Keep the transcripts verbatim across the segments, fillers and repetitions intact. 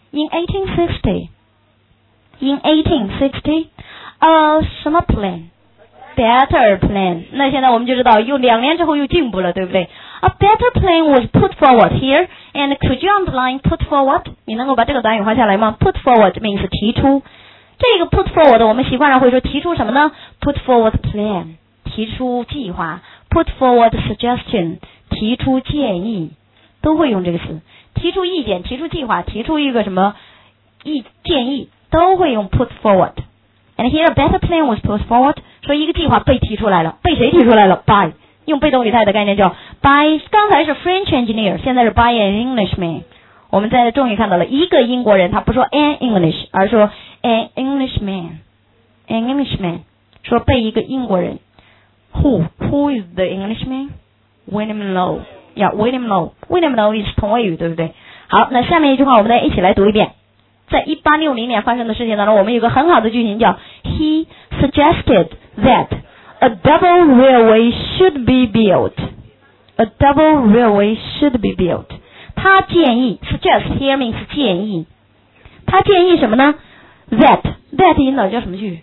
In eighteen sixty, in eighteen sixty, 呃，什么 plan？Better plan. 那现在我们就知道，又两年之后又进步了，对不对 ？A better plan was put forward here, and could you underline put forward? 你能够把这个短语画下来吗 ？Put forward means 提出。这个 put forward 我们习惯上会说提出什么呢 ？Put forward plan. 提出计划 ，put forward suggestion， 提出建议，都会用这个词。提出意见、提出计划、提出一个什么意建议，都会用 put forward。And here a better plan was put forward， 说一个计划被提出来了，被谁提出来了 ？By， 用被动语态的概念叫 by， 刚才是 French engineer， 现在是 by an Englishman。我们在终于看到了一个英国人，他不说 an English， 而说 an Englishman，an Englishman， 说被一个英国人。Who who is the Englishman? William Law. Yeah, William Law. William Law is 同位语，对不对？好，那下面一句话我们再一起来读一遍。在一八六零年发生的事情当中，我们有个很好的句型叫 He suggested that a double railway should be built. A double railway should be built. 他建议 suggest here means 建议。他建议什么呢 ？That that 引导叫什么句？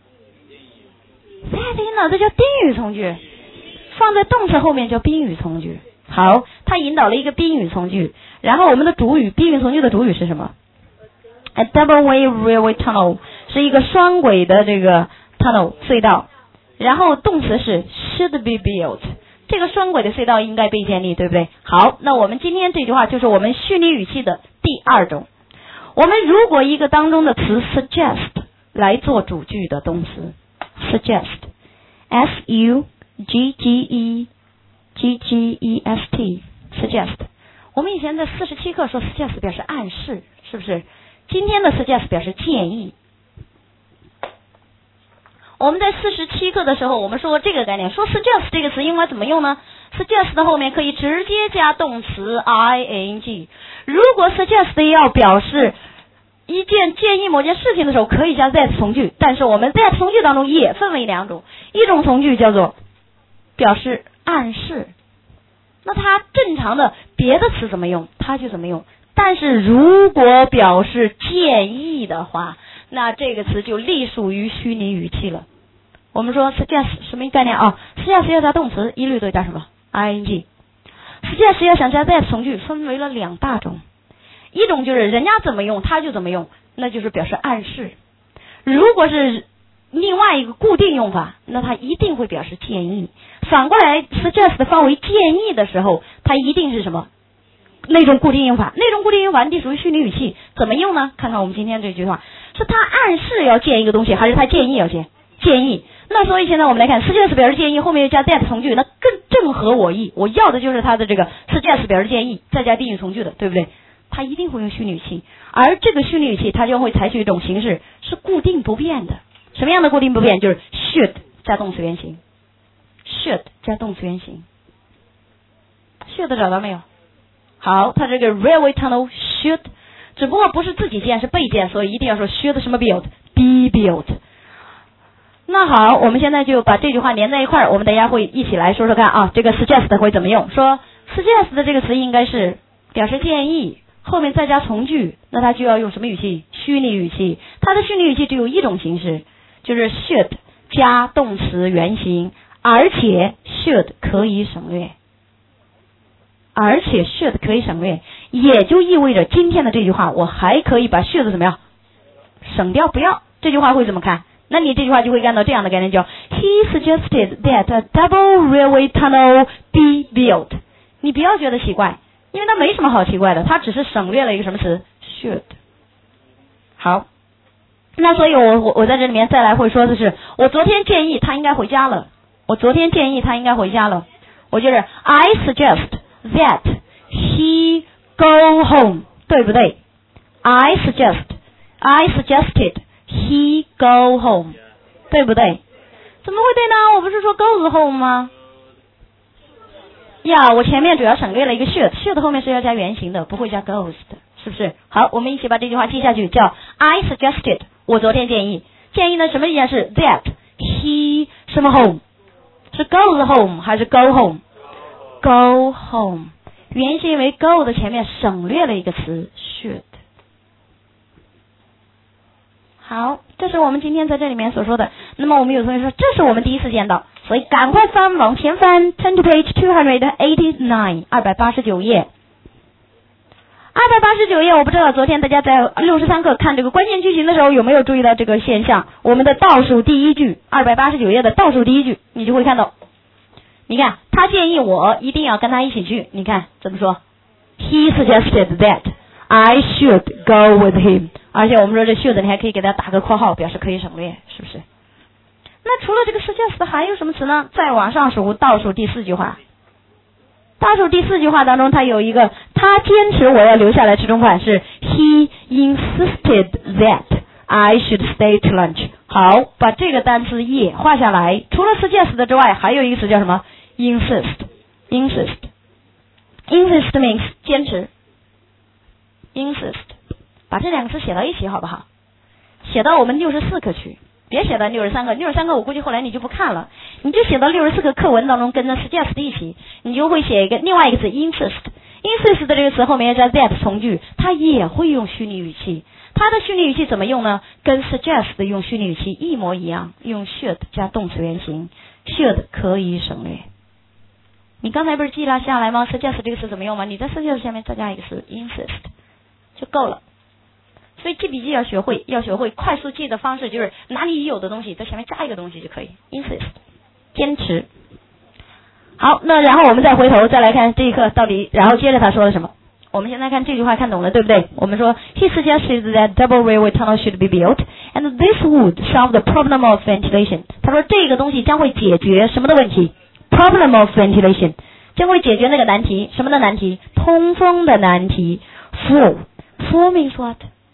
that 引导这叫宾语从句，放在动词后面叫宾语从句。好，他引导了一个宾语从句，然后我们的主语宾语从句的主语是什么？A double-way railway tunnel 是一个双轨的这个 tunnel 隧道，然后动词是 should be built， 这个双轨的隧道应该被建立，对不对？好，那我们今天这句话就是我们虚拟语气的第二种。我们如果一个当中的词 suggest 来做主句的动词 suggest S U G G E G G E S T suggest， 我们以前在四十七课说 suggest 表示暗示，是不是？今天的 suggest 表示建议。我们在四十七课的时候，我们说过这个概念，说 suggest 这个词应该怎么用呢 ？suggest 的后面可以直接加动词 ing。如果 suggest 要表示一件建议某件事情的时候，可以加 that 从句，但是我们 that 从句当中也分为两种，一种从句叫做表示暗示，那它正常的别的词怎么用，它就怎么用。但是如果表示建议的话，那这个词就隶属于虚拟语气了。我们说 suggest 什么概念啊 ？suggest 要加动词，一律都加什么 ing。suggest 要想加 that 从句，分为了两大种，一种就是人家怎么用他就怎么用，那就是表示暗示。如果是另外一个固定用法，那它一定会表示建议。反过来 suggest 放为建议的时候，它一定是什么？那种固定用法，那种固定用法隶属于虚拟语气，怎么用呢？看看我们今天这句话，是他暗示要建一个东西，还是他建议要建？建议。那所以现在我们来看 suggest 表示建议，后面又加 that 从句，那更正合我意。我要的就是他的这个 suggest 表示建议，再加宾语从句的，对不对？他一定会用虚拟语气，而这个虚拟语气它就会采取一种形式，是固定不变的。什么样的固定不变？就是 should 加动词原形 ，should 加动词原形 ，should 找到没有？好，它这个 railway tunnel should， 只不过不是自己建，是被建，所以一定要说 should 什么 built be built。那好，我们现在就把这句话连在一块儿，我们大家会一起来说说看啊，这个 suggest 会怎么用？说 suggest 的这个词应该是表示建议，后面再加从句，那它就要用什么语气？虚拟语气。它的虚拟语气只有一种形式，就是 should 加动词原形，而且 should 可以省略。而且 should 可以省略，也就意味着今天的这句话我还可以把 should 怎么样省掉不要。这句话会怎么看？那你这句话就会看到这样的概念，叫 He suggested that a double railway tunnel be built。 你不要觉得奇怪，因为它没什么好奇怪的，它只是省略了一个什么词 should。 好，那所以我我我在这里面再来会说的是，我昨天建议他应该回家了，我昨天建议他应该回家了，我就是 I suggest that he go home， 对不对？ I suggest I suggested he go home， 对不对？怎么会对呢？我不是说 goes home 吗？呀，我前面主要省略了一个 should， should 后面是要加原形的，不会加 goes 的，是不是？好，我们一起把这句话记下去，叫 I suggested， 我昨天建议，建议呢什么意思？是 that he 什么 home， 是 goes home 还是 go home？Go home， 原先为 go 的前面省略了一个词 should， 好，这是我们今天在这里面所说的。那么我们有同学说，这是我们第一次见到，所以赶快翻往前翻 ，turn to page two hundred eighty-nine， 二百八十九页。二百八十九页，我不知道昨天大家在六十三课看这个关键句型的时候有没有注意到这个现象？我们的倒数第一句，二百八十九页的倒数第一句，你就会看到，你看他建议我一定要跟他一起去，你看怎么说 ？He suggested that I should go with him。而且我们说这 should 你还可以给他打个括号，表示可以省略，是不是？那除了这个 suggest 还有什么词呢？再往上数，倒数第四句话。倒数第四句话当中，它有一个他坚持我要留下来吃中饭，是 He insisted that I should stay to lunch。 好，把这个单词也画下来。除了 suggest 的之外，还有一个词叫什么 insist insist insist means 坚持 insist， 把这两个词写到一起好不好？写到我们六十四课去，别写到六十三课，六十三课我估计后来你就不看了，你就写到六十四课课文当中跟着 suggest 一起，你就会写一个另外一个词 insist。 insist 的这个词后面加 that 从句，它也会用虚拟语气。它的虚拟语气怎么用呢？跟 suggest 用虚拟语气一模一样，用 should 加动词原形， should 可以省略。你刚才不是记了下来吗？ suggest 这个词怎么用吗？你在 suggest 下面再加一个词 insist 就够了。所以记笔记要学会，要学会快速记的方式，就是哪里有的东西在前面加一个东西就可以 insist 坚持。好，那然后我们再回头再来看这一课到底，然后接着他说了什么。我们现在看这句话看懂了对不对？我们说 He suggested that double railway tunnel should be built and this would solve the problem of ventilation。 他说这个东西将会解决什么的问题？ Problem of ventilation 将会解决那个难题，什么的难题？通风的难题。 For For means what？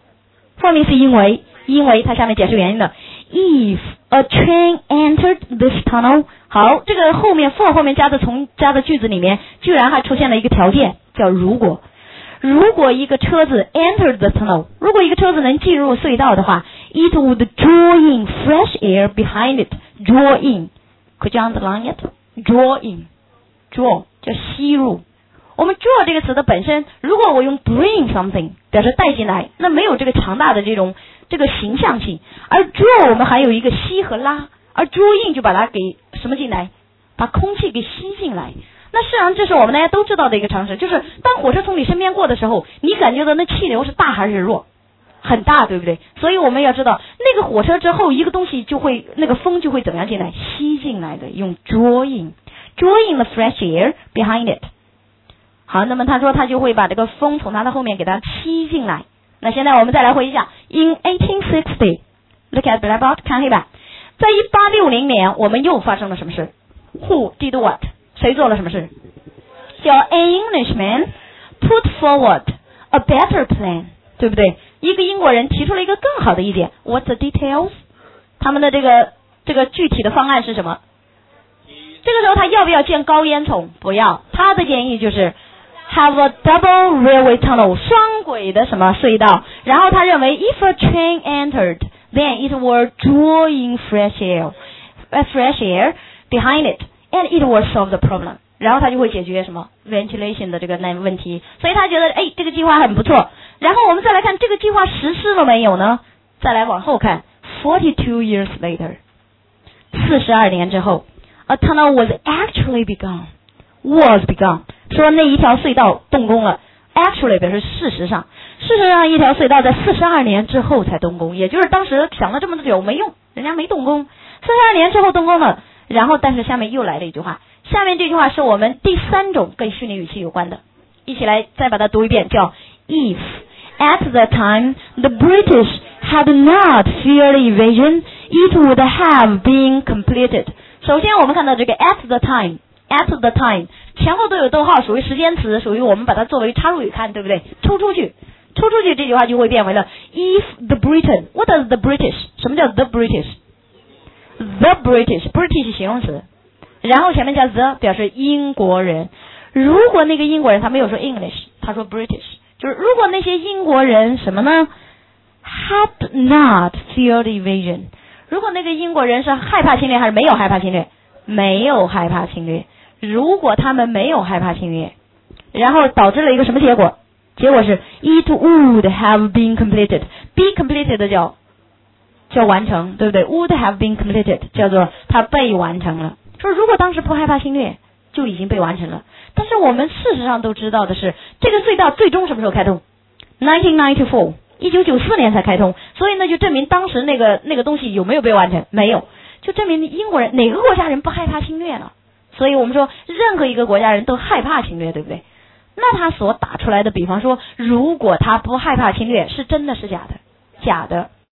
For means 因为，因为它下面解释原因的。If a train entered this tunnel， 好，这个后面 for 后面加的从加的句子里面，居然还出现了一个条件，叫如果。如果一个车子 entered the tunnel， 如果一个车子能进入隧道的话 ，it would draw in fresh air behind it。 Draw in，could you underline it？Draw in，draw 叫吸入。我们 draw 这个词的本身，如果我用 bring something 表示带进来，那没有这个强大的这种这个形象性。而 draw 我们还有一个吸和拉，而 draw in 就把它给什么进来，把空气给吸进来。那实际上这是我们大家都知道的一个常识，就是当火车从你身边过的时候，你感觉到那气流是大还是弱？很大，对不对？所以我们要知道，那个火车之后一个东西就会，那个风就会怎么样进来？吸进来的，用 draw in，draw in the fresh air behind it。好，那么他说他就会把这个风从他的后面给它吸进来。那现在我们再来回忆一下 ，In eighteen sixty， look at blackboard， 看黑板，在一八六零年，我们又发生了什么事 ？Who did what？ 谁做了什么事？叫 An Englishman put forward a better plan， 对不对？一个英国人提出了一个更好的意见。What's the details？ 他们的这个这个具体的方案是什么？这个时候他要不要建高烟囱？不要。他的建议就是have a double railway tunnel， 双轨的什么隧道。然后他认为 if a train entered then it will draw in fresh air a fresh air behind it and it will solve the problem。 然后他就会解决什么 ventilation 的这个那问题。所以他觉得哎这个计划很不错。然后我们再来看这个计划实施了没有呢？再来往后看 forty-two years later， 四十二年之后 a tunnel was actually begun was begun， 说那一条隧道动工了。 actually 表示事实上，事实上一条隧道在四十二年之后才动工，也就是当时想了这么久没用，人家没动工，四十二年之后动工了。然后但是下面又来了一句话，下面这句话是我们第三种跟虚拟语气有关的，一起来再把它读一遍，叫 If at that time the British had not feared invasion, it would have been completed。 首先我们看到这个 at the time at the time 前后都有逗号，属于时间词，属于我们把它作为插入语看，对不对？抽出去抽出去这句话就会变为了 If the Britain What does the British 什么叫 the British The British British 形容词，然后前面加 the 表示英国人。如果那个英国人他没有说 English， 他说 British， 就是如果那些英国人什么呢 had not feared invasion， 如果那个英国人是害怕侵略还是没有害怕侵略？没有害怕侵略。如果他们没有害怕侵略，然后导致了一个什么结果？结果是 it would have been completed。 be completed 叫叫完成，对不对 ？Would have been completed 叫做它被完成了。说如果当时不害怕侵略，就已经被完成了。但是我们事实上都知道的是，这个隧道最终什么时候开通 ？nineteen ninety-four， 一九九四年才开通。所以呢，就证明当时那个那个东西有没有被完成？没有，就证明英国人哪个国家人不害怕侵略呢？所以我们说，任何一个国家人都害怕侵略，对不对？那他所打出来的，比方说，如果他不害怕侵略，是真的是假的？假的。